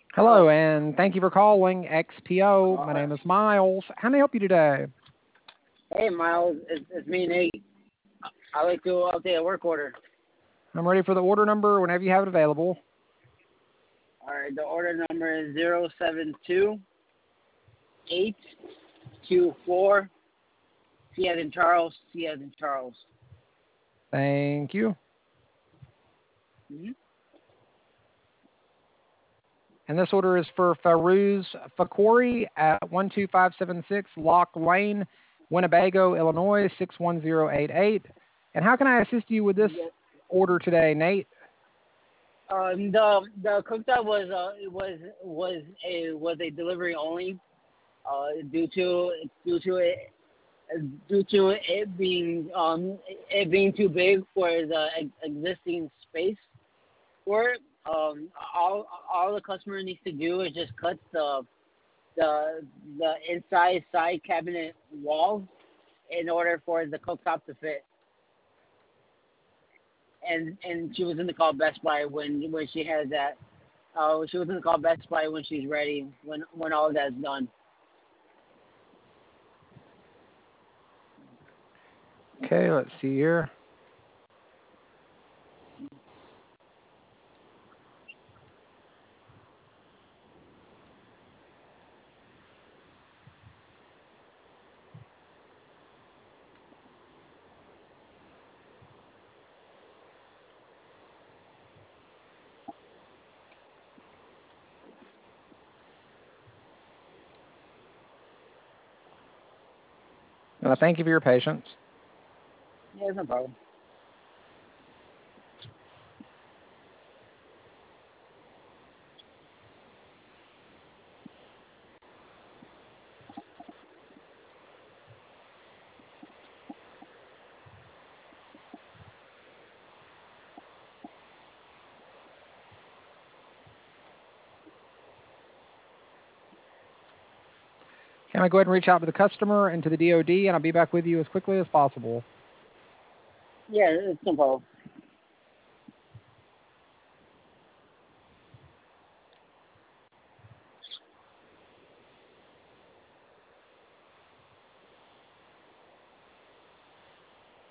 Hello. Hello, and thank you for calling XPO. My Uh, name is Miles. How may I help you today? hey, Miles. It's me, Nate. I like to update a work order. I'm ready for the order number whenever you have it available. All right, the order number is 072824. C as in Charles. C as in Charles. Thank you. Mm-hmm. And this order is for Farouz Fakori at 12576 Lock Lane, Winnebago, Illinois 61088. And how can I assist you with this Yes. order today, Nate? The cooktop was a delivery only. Due to it being too big for the existing space for it. All the customer needs to do is just cut the the inside side cabinet wall in order for the cooktop to fit. And she was going to call Best Buy when she has that. She was going to call Best Buy when she's ready, when all that's done. Okay, let's see here. Thank you for your patience. Yeah, no problem. Can I go ahead and reach out to the customer and to the DOD, and I'll be back with you as quickly as possible. Yeah, it's no problem.